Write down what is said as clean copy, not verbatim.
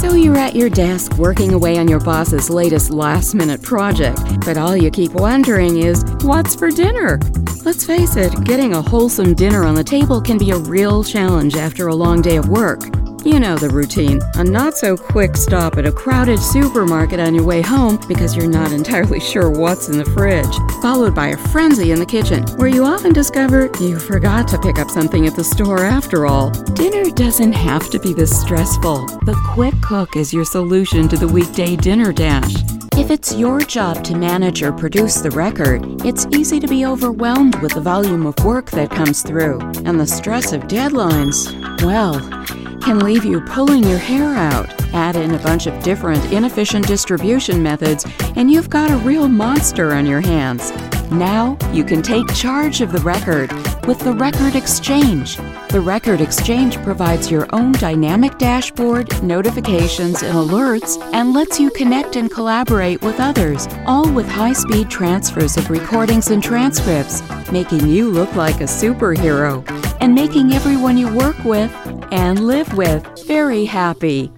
So you're at your desk working away on your boss's latest last-minute project, but all you keep wondering is, what's for dinner? Let's face it, getting a wholesome dinner on the table can be a real challenge after a long day of work. You know the routine, a not-so-quick stop at a crowded supermarket on your way home because you're not entirely sure what's in the fridge, followed by a frenzy in the kitchen, where you often discover you forgot to pick up something at the store after all. Dinner doesn't have to be this stressful. The Quick Cook is your solution to the weekday dinner dash. If it's your job to manage or produce the record, it's easy to be overwhelmed with the volume of work that comes through, and the stress of deadlines, well, can leave you pulling your hair out. Add in a bunch of different inefficient distribution methods, and you've got a real monster on your hands. Now you can take charge of the record with the Record Exchange. The Record Exchange provides your own dynamic dashboard, notifications, and alerts, and lets you connect and collaborate with others, all with high-speed transfers of recordings and transcripts, making you look like a superhero, and making everyone you work with and live with very happy.